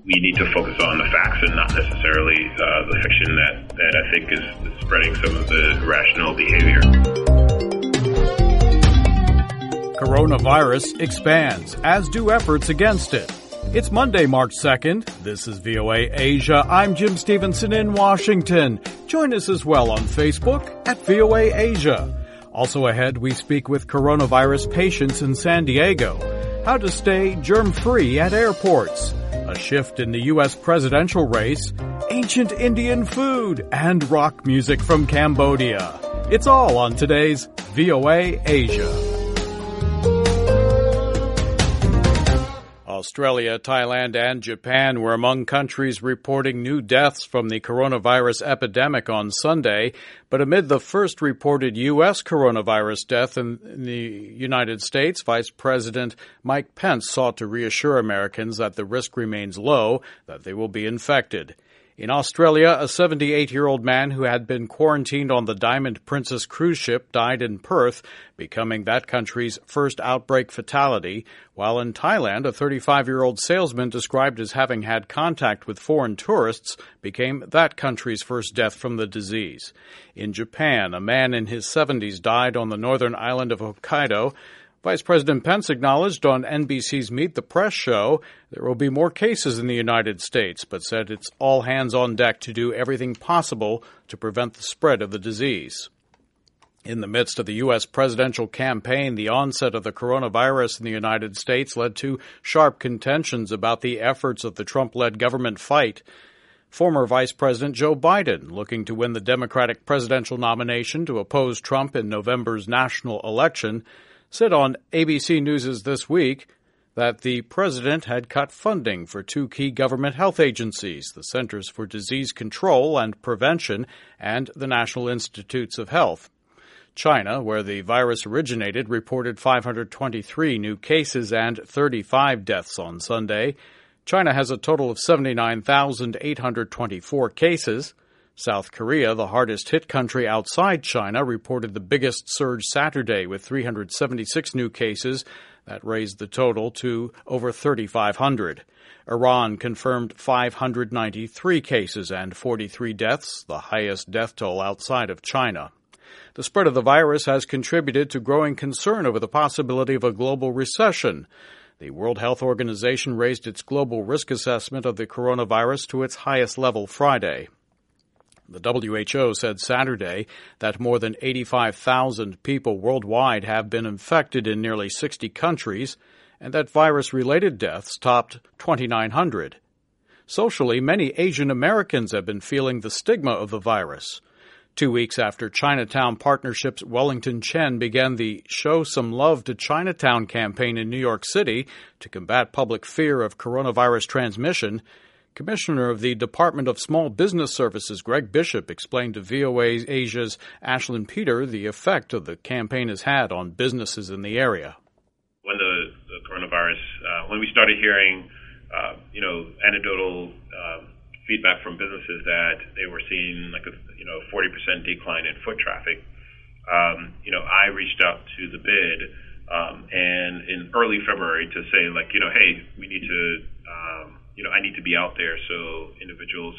We need to focus on the facts and not necessarily the fiction that I think is spreading some of the irrational behavior. Coronavirus expands, as do efforts against it. It's Monday, March 2nd. This is VOA Asia. I'm Jim Stevenson in Washington. Join us as well on Facebook at VOA Asia. Also ahead, we speak with coronavirus patients in San Diego. How to stay germ-free at airports. A shift in the U.S. presidential race. Ancient Indian food. And rock music from Cambodia. It's all on today's VOA Asia. Australia, Thailand, and Japan were among countries reporting new deaths from the coronavirus epidemic on Sunday. But amid the first reported U.S. coronavirus death in the United States, Vice President Mike Pence sought to reassure Americans that the risk remains low, that they will be infected. In Australia, a 78-year-old man who had been quarantined on the Diamond Princess cruise ship died in Perth, becoming that country's first outbreak fatality, while in Thailand, a 35-year-old salesman described as having had contact with foreign tourists became that country's first death from the disease. In Japan, a man in his 70s died on the northern island of Hokkaido. Vice President Pence acknowledged on NBC's Meet the Press show there will be more cases in the United States, but said it's all hands on deck to do everything possible to prevent the spread of the disease. In the midst of the U.S. presidential campaign, the onset of the coronavirus in the United States led to sharp contentions about the efforts of the Trump-led government fight. Former Vice President Joe Biden, looking to win the Democratic presidential nomination to oppose Trump in November's national election, said on ABC News This Week that the president had cut funding for two key government health agencies, the Centers for Disease Control and Prevention and the National Institutes of Health. China, where the virus originated, reported 523 new cases and 35 deaths on Sunday. China has a total of 79,824 cases. South Korea, the hardest-hit country outside China, reported the biggest surge Saturday with 376 new cases. That raised the total to over 3,500. Iran confirmed 593 cases and 43 deaths, the highest death toll outside of China. The spread of the virus has contributed to growing concern over the possibility of a global recession. The World Health Organization raised its global risk assessment of the coronavirus to its highest level Friday. The WHO said Saturday that more than 85,000 people worldwide have been infected in nearly 60 countries and that virus-related deaths topped 2,900. Socially, many Asian Americans have been feeling the stigma of the virus. 2 weeks after Chinatown Partnership's Wellington Chen began the Show Some Love to Chinatown campaign in New York City to combat public fear of coronavirus transmission, Commissioner of the Department of Small Business Services, Greg Bishop, explained to VOA Asia's Ashlyn Peter the effect of the campaign has had on businesses in the area. When the coronavirus, when we started hearing, anecdotal feedback from businesses that they were seeing like a 40% decline in foot traffic, I reached out to the BID and in early February to say hey, we need to. I need to be out there so individuals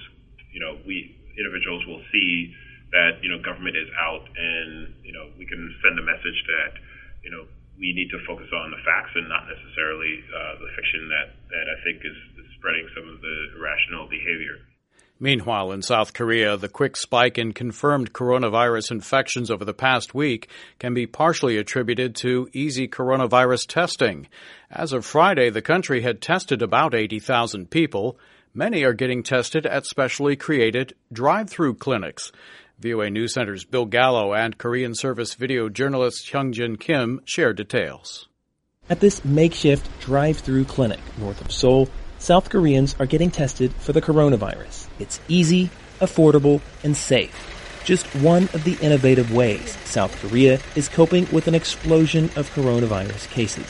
will see that, government is out and, we can send a message that, we need to focus on the facts and not necessarily the fiction that I think is spreading some of the irrational behavior. Meanwhile, in South Korea, the quick spike in confirmed coronavirus infections over the past week can be partially attributed to easy coronavirus testing. As of Friday, the country had tested about 80,000 people. Many are getting tested at specially created drive-through clinics. VOA News Center's Bill Gallo and Korean service video journalist Hyungjin Kim share details. At this makeshift drive-through clinic north of Seoul, South Koreans are getting tested for the coronavirus. It's easy, affordable, and safe. Just one of the innovative ways South Korea is coping with an explosion of coronavirus cases.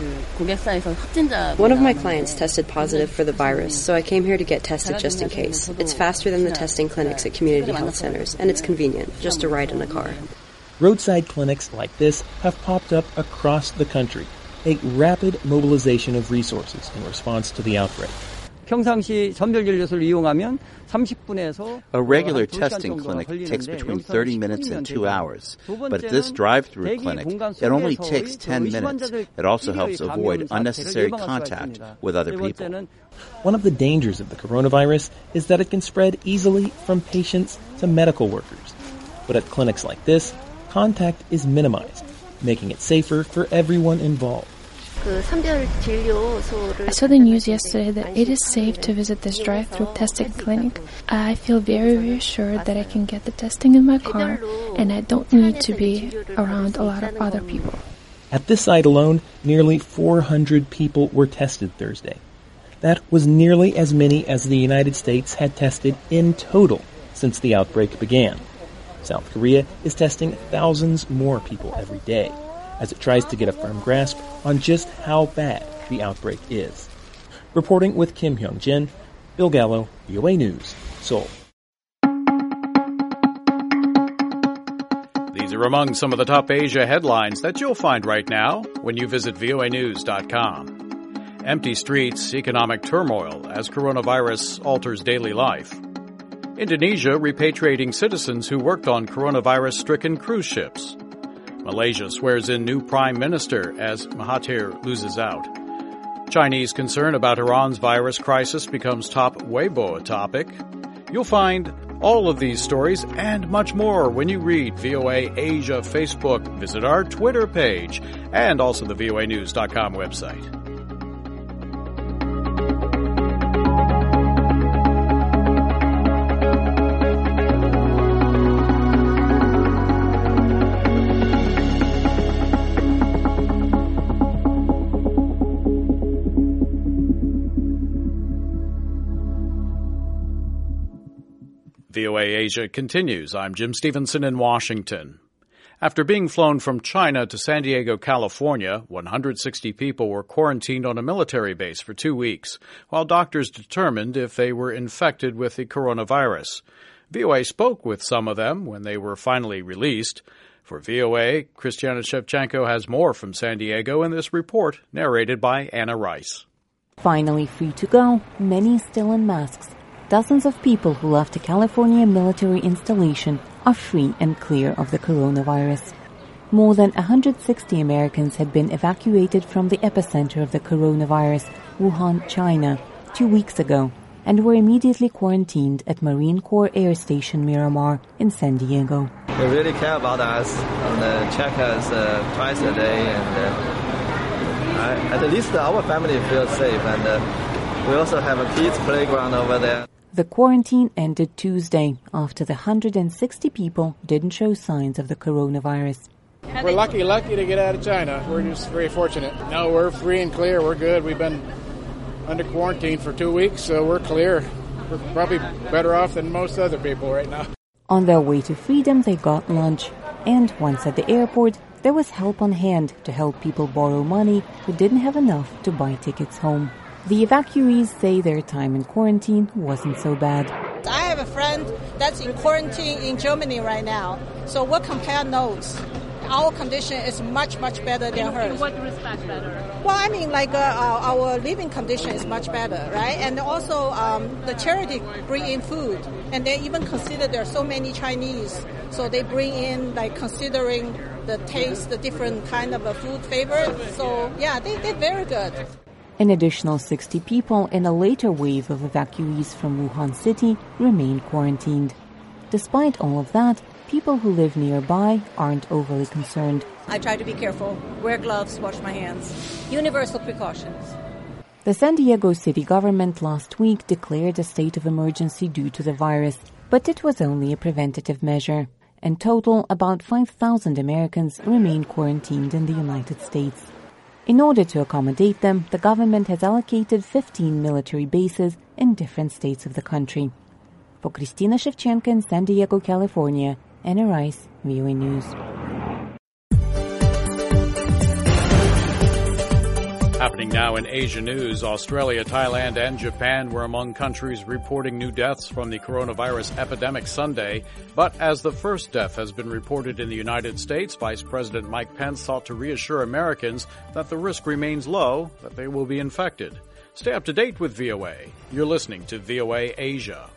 One of my clients tested positive for the virus, so I came here to get tested just in case. It's faster than the testing clinics at community health centers, and it's convenient, just a ride in a car. Roadside clinics like this have popped up across the country, a rapid mobilization of resources in response to the outbreak. 평상시 선별진료소를 이용하면 30분에서 A regular testing clinic takes between 30 minutes and 2 hours. But at this drive-through clinic, it only takes 10 minutes. It also helps avoid unnecessary contact with other people. One of the dangers of the coronavirus is that it can spread easily from patients to medical workers. But at clinics like this, contact is minimized, making it safer for everyone involved. I saw the news yesterday that it is safe to visit this drive-through testing clinic. I feel very reassured that I can get the testing in my car and I don't need to be around a lot of other people. At this site alone, nearly 400 people were tested Thursday. That was nearly as many as the United States had tested in total since the outbreak began. South Korea is testing thousands more people every day as it tries to get a firm grasp on just how bad the outbreak is. Reporting with Kim Hyung-jin, Bill Gallo, VOA News, Seoul. These are among some of the top Asia headlines that you'll find right now when you visit voanews.com. Empty streets, economic turmoil as coronavirus alters daily life. Indonesia repatriating citizens who worked on coronavirus-stricken cruise ships. Malaysia swears in new prime minister as Mahathir loses out. Chinese concern about Iran's virus crisis becomes top Weibo topic. You'll find all of these stories and much more when you read VOA Asia Facebook, visit our Twitter page, and also the voanews.com website. VOA Asia continues. I'm Jim Stevenson in Washington. After being flown from China to San Diego, California, 160 people were quarantined on a military base for 2 weeks, while doctors determined if they were infected with the coronavirus. VOA spoke with some of them when they were finally released. For VOA, Christiana Shevchenko has more from San Diego in this report, narrated by Anna Rice. Finally free to go, many still in masks. Dozens of people who left a California military installation are free and clear of the coronavirus. More than 160 Americans had been evacuated from the epicenter of the coronavirus, Wuhan, China, 2 weeks ago, and were immediately quarantined at Marine Corps Air Station Miramar in San Diego. They really care about us and check us twice a day, and at least our family feels safe, and we also have a kids playground over there. The quarantine ended Tuesday after the 160 people didn't show signs of the coronavirus. We're lucky to get out of China. We're just very fortunate. No, we're free and clear. We're good. We've been under quarantine for 2 weeks, so we're clear. We're probably better off than most other people right now. On their way to freedom, they got lunch. And once at the airport, there was help on hand to help people borrow money who didn't have enough to buy tickets home. The evacuees say their time in quarantine wasn't so bad. I have a friend that's in quarantine in Germany right now, so we'll compare notes. Our condition is much, much better than hers. In what respect better? Well, I mean, our living condition is much better, right? And also, the charity bring in food, and they even consider there are so many Chinese, so they bring in, considering the taste, the different kind of a food flavor. So, yeah, they're very good. An additional 60 people in a later wave of evacuees from Wuhan City remain quarantined. Despite all of that, people who live nearby aren't overly concerned. I try to be careful, wear gloves, wash my hands. Universal precautions. The San Diego city government last week declared a state of emergency due to the virus, but it was only a preventative measure. In total, about 5,000 Americans remain quarantined in the United States. In order to accommodate them, the government has allocated 15 military bases in different states of the country. For Christina Shevchenko in San Diego, California, Anna Rice, VOA News. Happening now in Asia news, Australia, Thailand, and Japan were among countries reporting new deaths from the coronavirus epidemic Sunday. But as the first death has been reported in the United States, Vice President Mike Pence sought to reassure Americans that the risk remains low, that they will be infected. Stay up to date with VOA. You're listening to VOA Asia.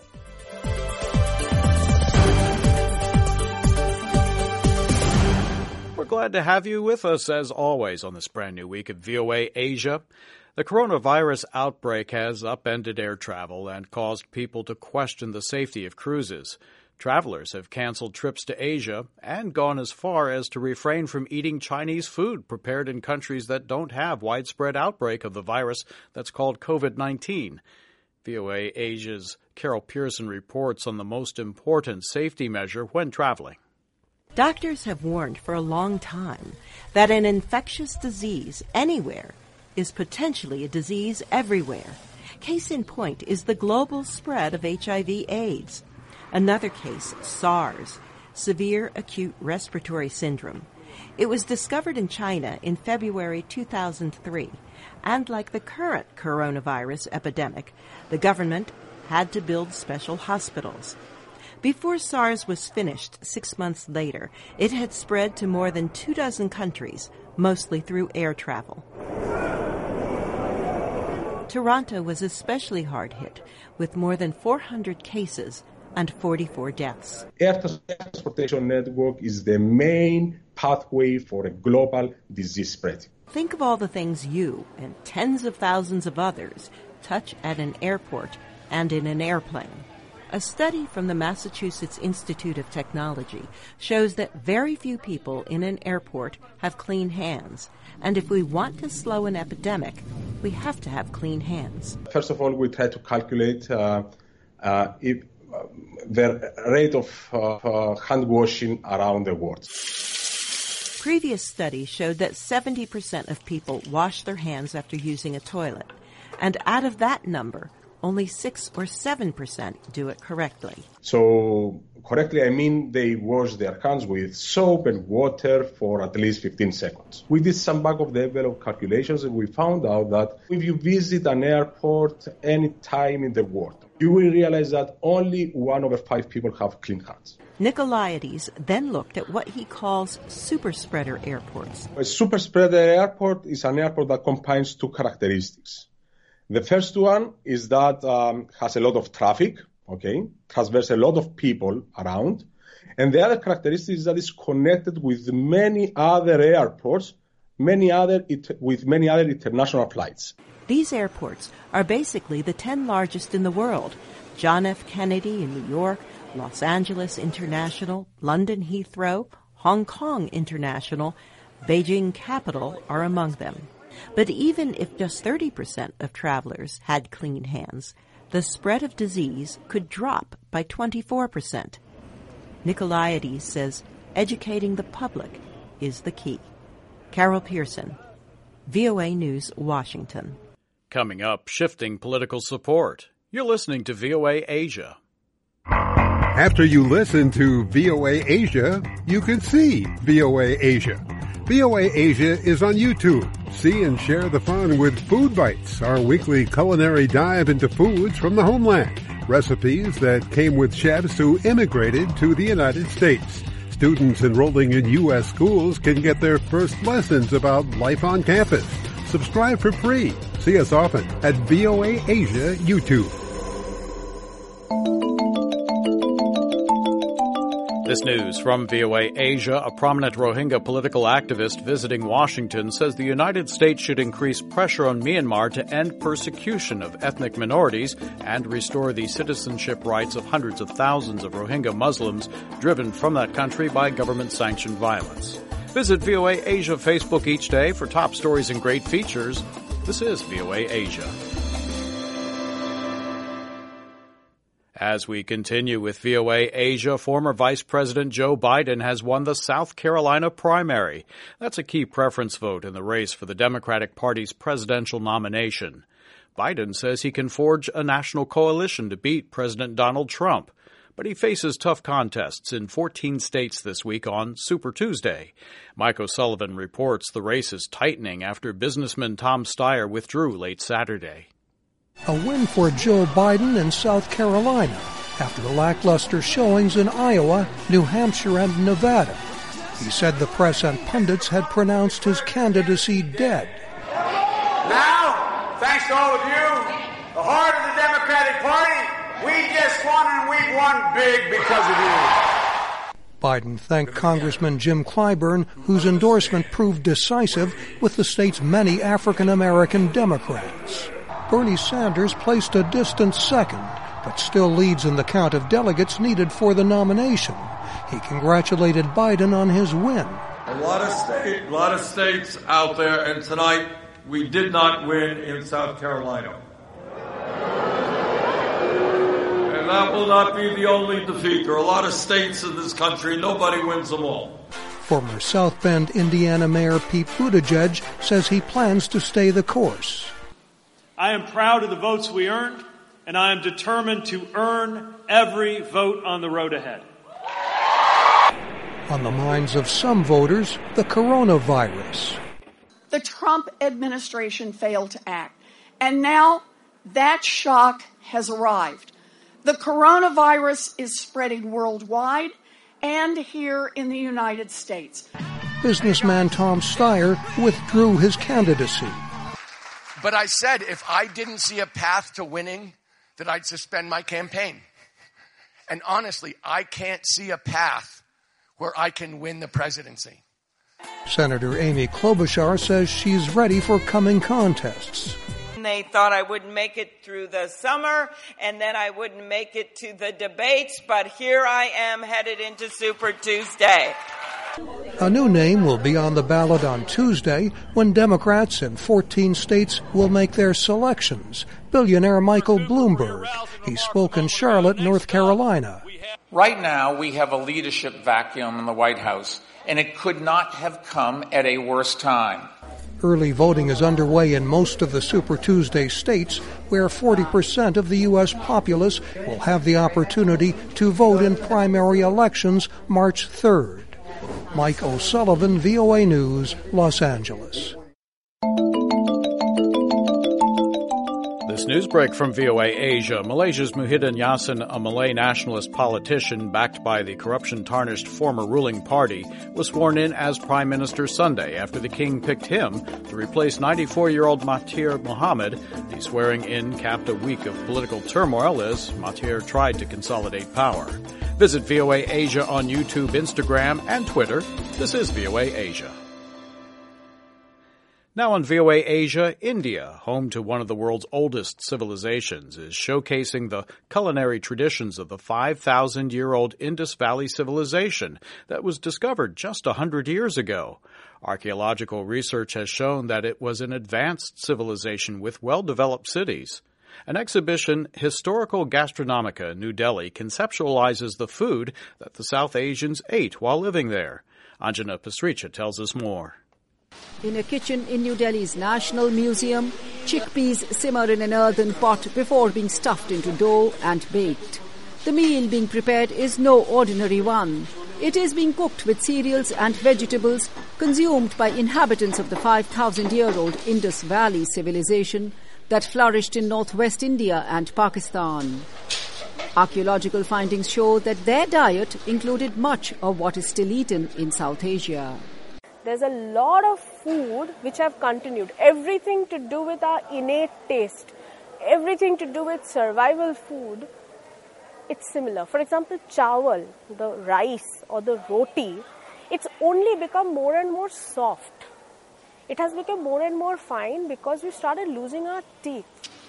We're glad to have you with us, as always, on this brand new week of VOA Asia. The coronavirus outbreak has upended air travel and caused people to question the safety of cruises. Travelers have canceled trips to Asia and gone as far as to refrain from eating Chinese food prepared in countries that don't have widespread outbreak of the virus that's called COVID-19. VOA Asia's Carol Pearson reports on the most important safety measure when traveling. Doctors have warned for a long time that an infectious disease anywhere is potentially a disease everywhere. Case in point is the global spread of HIV/AIDS. Another case, SARS, severe acute respiratory syndrome. It was discovered in China in February 2003, and like the current coronavirus epidemic, the government had to build special hospitals. Before SARS was finished 6 months later, it had spread to more than 24 countries, mostly through air travel. Toronto was especially hard hit, with more than 400 cases and 44 deaths. Air transportation network is the main pathway for a global disease spread. Think of all the things you and tens of thousands of others touch at an airport and in an airplane. A study from the Massachusetts Institute of Technology shows that very few people in an airport have clean hands. And if we want to slow an epidemic, we have to have clean hands. First of all, we try to calculate the rate of hand washing around the world. Previous studies showed that 70% of people wash their hands after using a toilet. And out of that number, only 6 or 7% do it correctly. So correctly, I mean they wash their hands with soap and water for at least 15 seconds. We did some back-of-the-envelope calculations and we found out that if you visit an airport any time in the world, you will realize that only 1 over 5 people have clean hands. Nikolaides then looked at what he calls super-spreader airports. A super-spreader airport is an airport that combines 2 characteristics. The first one is that has a lot of traffic, transfers a lot of people around. And the other characteristic is that it's connected with many other airports, with many other international flights. These airports are basically the 10 largest in the world. John F. Kennedy in New York, Los Angeles International, London Heathrow, Hong Kong International, Beijing Capital are among them. But even if just 30% of travelers had clean hands, the spread of disease could drop by 24%. Nikolaides says educating the public is the key. Carol Pearson, VOA News, Washington. Coming up, shifting political support. You're listening to VOA Asia. After you listen to VOA Asia, you can see VOA Asia. VOA Asia is on YouTube. See and share the fun with Food Bites, our weekly culinary dive into foods from the homeland. Recipes that came with chefs who immigrated to the United States. Students enrolling in U.S. schools can get their first lessons about life on campus. Subscribe for free. See us often at VOA Asia YouTube. This news from VOA Asia. A prominent Rohingya political activist visiting Washington says the United States should increase pressure on Myanmar to end persecution of ethnic minorities and restore the citizenship rights of hundreds of thousands of Rohingya Muslims driven from that country by government-sanctioned violence. Visit VOA Asia Facebook each day for top stories and great features. This is VOA Asia. As we continue with VOA Asia, former Vice President Joe Biden has won the South Carolina primary. That's a key preference vote in the race for the Democratic Party's presidential nomination. Biden says he can forge a national coalition to beat President Donald Trump, but he faces tough contests in 14 states this week on Super Tuesday. Mike O'Sullivan reports the race is tightening after businessman Tom Steyer withdrew late Saturday. A win for Joe Biden in South Carolina after the lackluster showings in Iowa, New Hampshire, and Nevada. He said the press and pundits had pronounced his candidacy dead. Now, thanks to all of you, the heart of the Democratic Party, we just won, and we've won big because of you. Biden thanked Congressman Jim Clyburn, whose endorsement proved decisive with the state's many African-American Democrats. Bernie Sanders placed a distant second, but still leads in the count of delegates needed for the nomination. He congratulated Biden on his win. A lot of states out there, and tonight we did not win in South Carolina. And that will not be the only defeat. There are a lot of states in this country, nobody wins them all. Former South Bend, Indiana Mayor Pete Buttigieg says he plans to stay the course. I am proud of the votes we earned, and I am determined to earn every vote on the road ahead. On the minds of some voters, the coronavirus. The Trump administration failed to act, and now that shock has arrived. The coronavirus is spreading worldwide and here in the United States. Businessman Tom Steyer withdrew his candidacy. But I said if I didn't see a path to winning, that I'd suspend my campaign. And honestly, I can't see a path where I can win the presidency. Senator Amy Klobuchar says she's ready for coming contests. They thought I wouldn't make it through the summer, and then I wouldn't make it to the debates, but here I am headed into Super Tuesday. A new name will be on the ballot on Tuesday when Democrats in 14 states will make their selections. Billionaire Michael Bloomberg. He spoke in Charlotte, North Carolina. Right now, we have a leadership vacuum in the White House, and it could not have come at a worse time. Early voting is underway in most of the Super Tuesday states, where 40% of the U.S. populace will have the opportunity to vote in primary elections March 3rd. Mike O'Sullivan, VOA News, Los Angeles. This news break from VOA Asia. Malaysia's Muhyiddin Yassin, a Malay nationalist politician backed by the corruption-tarnished former ruling party, was sworn in as Prime Minister Sunday after the king picked him to replace 94-year-old Mahathir Mohamad. The swearing-in capped a week of political turmoil as Mahathir tried to consolidate power. Visit VOA Asia on YouTube, Instagram, and Twitter. This is VOA Asia. Now on VOA Asia, India, home to one of the world's oldest civilizations, is showcasing the culinary traditions of the 5,000-year-old Indus Valley civilization that was discovered just 100 years ago. Archaeological research has shown that it was an advanced civilization with well-developed cities. An exhibition, Historical Gastronomica, New Delhi, conceptualizes the food that the South Asians ate while living there. Anjana Pasricha tells us more. In a kitchen in New Delhi's National Museum, chickpeas simmer in an earthen pot before being stuffed into dough and baked. The meal being prepared is no ordinary one. It is being cooked with cereals and vegetables consumed by inhabitants of the 5,000-year-old Indus Valley civilization that flourished in northwest India and Pakistan. Archaeological findings show that their diet included much of what is still eaten in South Asia. There's a lot of food which have continued. Everything to do with our innate taste, everything to do with survival food, it's similar. For example, chawal, the rice or the roti, it's only become more and more soft. It has become more and more fine because we started losing our teeth.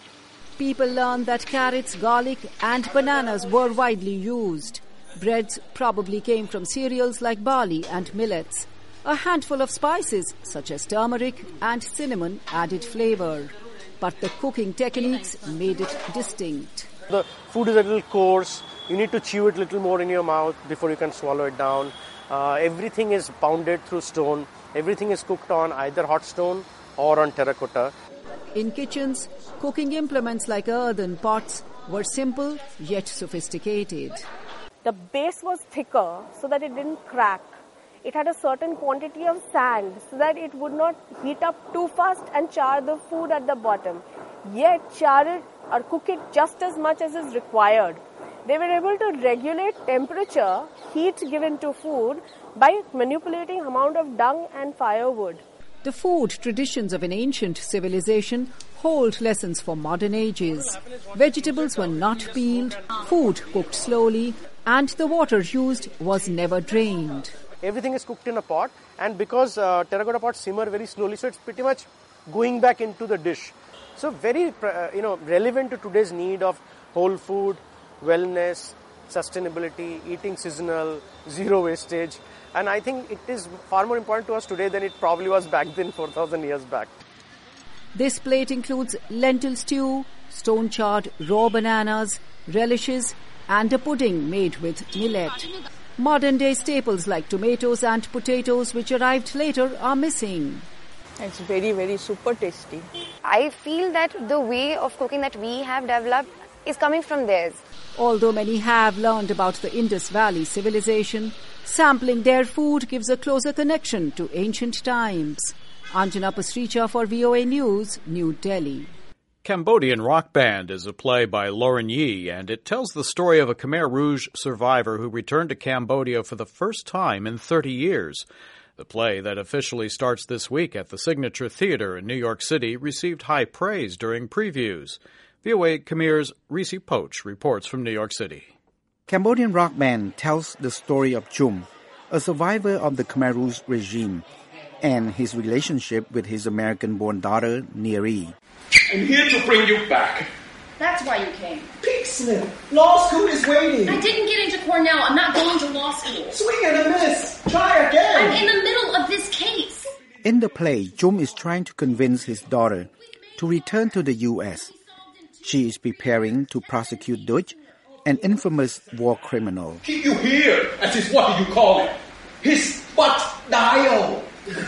People learned that carrots, garlic and bananas were widely used. Breads probably came from cereals like barley and millets. A handful of spices, such as turmeric and cinnamon, added flavor. But the cooking techniques made it distinct. The food is a little coarse. You need to chew it a little more in your mouth before you can swallow it down. Everything is pounded through stone. Everything is cooked on either hot stone or on terracotta. In kitchens, cooking implements like earthen pots were simple yet sophisticated. The base was thicker so that it didn't crack. It had a certain quantity of sand so that it would not heat up too fast and char the food at the bottom. Yet char it or cook it just as much as is required. They were able to regulate temperature, heat given to food by manipulating amount of dung and firewood. The food traditions of an ancient civilization hold lessons for modern ages. Vegetables were not peeled, food cooked slowly, and the water used was never drained. Everything is cooked in a pot, and because terracotta pots simmer very slowly, so it's pretty much going back into the dish. So very relevant to today's need of whole food, wellness, sustainability, eating seasonal, zero wastage. And I think it is far more important to us today than it probably was back then 4,000 years back. This plate includes lentil stew, stone-charred raw bananas, relishes, and a pudding made with millet. Modern-day staples like tomatoes and potatoes, which arrived later, are missing. It's very, very super tasty. I feel that the way of cooking that we have developed is coming from theirs. Although many have learned about the Indus Valley civilization, sampling their food gives a closer connection to ancient times. Anjana Pasricha for VOA News, New Delhi. Cambodian Rock Band is a play by Lauren Yee, and it tells the story of a Khmer Rouge survivor who returned to Cambodia for the first time in 30 years. The play that officially starts this week at the Signature Theater in New York City received high praise during previews. VOA Khmer's Reese Poach reports from New York City. Cambodian Rock Band tells the story of Chum, a survivor of the Khmer Rouge regime, and his relationship with his American-born daughter, Neri. I'm here to bring you back. That's why you came. Peaksmith, law school is waiting. I didn't get into Cornell. I'm not going to law school. Swing and a miss. Try again. I'm in the middle of this case. In the play, Chum is trying to convince his daughter to return to the U.S. She is preparing to prosecute Dutch, an infamous war criminal. Keep you here, as is what do you call it? His butt dial.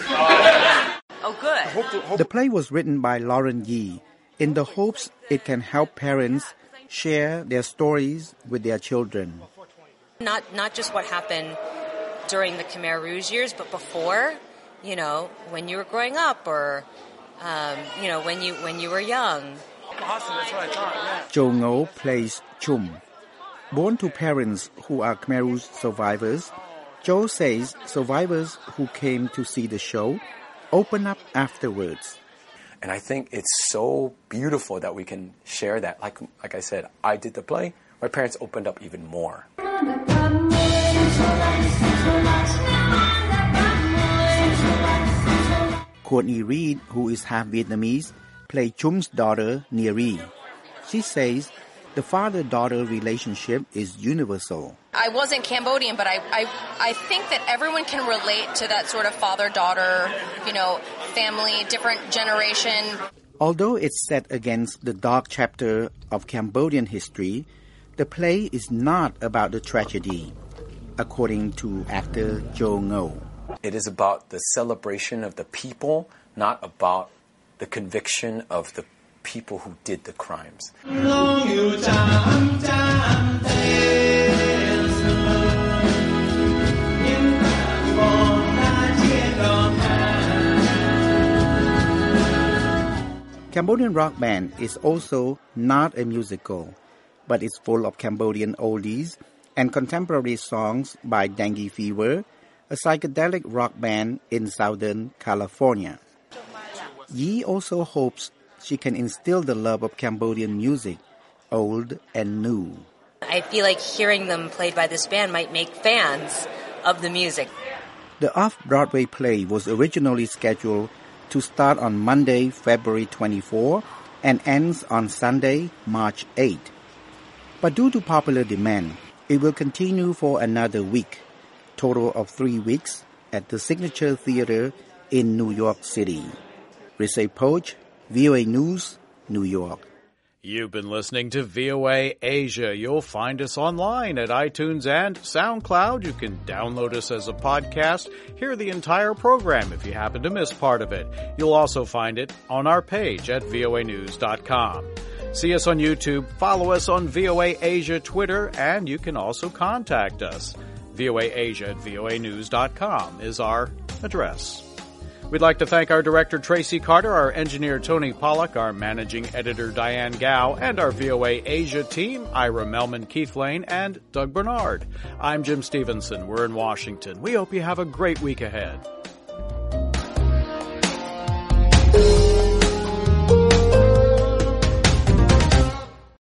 Oh, good. The play was written by Lauren Yee in the hopes it can help parents share their stories with their children. Not just what happened during the Khmer Rouge years, but before, when you were growing up or, when you were young. Jo Ngo plays Chum. Born to parents who are Khmer Rouge survivors, Jo says survivors who came to see the show open up afterwards. And I think it's so beautiful that we can share that. Like I said, I did the play. My parents opened up even more. Courtney Reed, who is half Vietnamese, played Chum's daughter, Neri. She says the father-daughter relationship is universal. I wasn't Cambodian, but I think that everyone can relate to that sort of father-daughter, family, different generation. Although it's set against the dark chapter of Cambodian history, the play is not about the tragedy, according to actor Jo Ngo. It is about the celebration of the people, not about the conviction of the people who did the crimes. Cambodian Rock Band is also not a musical, but it's full of Cambodian oldies and contemporary songs by Dengue Fever, a psychedelic rock band in Southern California. Yee also hopes she can instill the love of Cambodian music, old and new. I feel like hearing them played by this band might make fans of the music. The off-Broadway play was originally scheduled to start on Monday, February 24, and ends on Sunday, March 8. But due to popular demand, it will continue for another week, total of 3 weeks, at the Signature Theater in New York City. Reese Poach, VOA News, New York. You've been listening to VOA Asia. You'll find us online at iTunes and SoundCloud. You can download us as a podcast, hear the entire program if you happen to miss part of it. You'll also find it on our page at voanews.com. See us on YouTube, follow us on VOA Asia Twitter, and you can also contact us. voaasia at voanews.com is our address. We'd like to thank our director, Tracy Carter, our engineer, Tony Pollack, our managing editor, Diane Gao, and our VOA Asia team, Ira Melman, Keith Lane, and Doug Bernard. I'm Jim Stevenson. We're in Washington. We hope you have a great week ahead.